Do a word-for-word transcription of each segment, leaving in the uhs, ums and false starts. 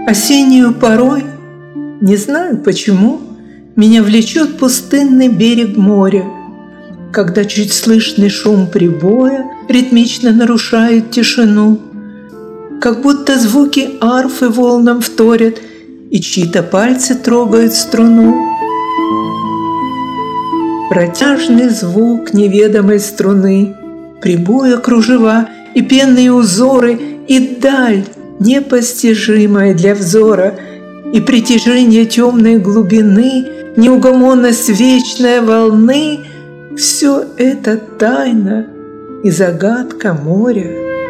Осеннюю порой, не знаю почему, меня влечет пустынный берег моря, когда чуть слышный шум прибоя ритмично нарушает тишину, как будто звуки арфы волнам вторят и чьи-то пальцы трогают струну. Протяжный звук неведомой струны, прибоя кружева и пенные узоры, и даль, непостижимая для взора, и притяжение темной глубины, неугомонность вечной волны — все это тайна и загадка моря.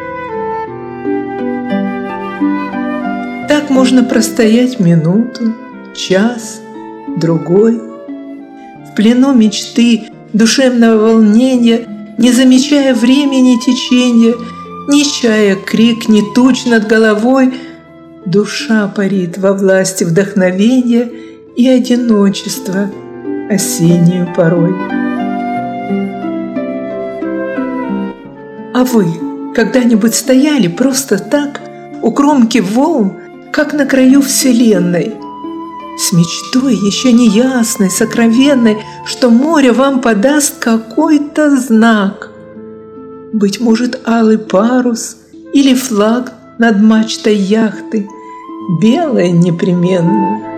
Так можно простоять минуту, час, другой, в плену мечты, душевного волнения, не замечая времени течения, ни чая крик, ни туч над головой. Душа парит во власти вдохновения и одиночества осеннюю порой. А вы когда-нибудь стояли просто так у кромки волн, как на краю вселенной, с мечтой еще неясной, сокровенной, что море вам подаст какой-то знак? Быть может, алый парус или флаг над мачтой яхты, белое непременно.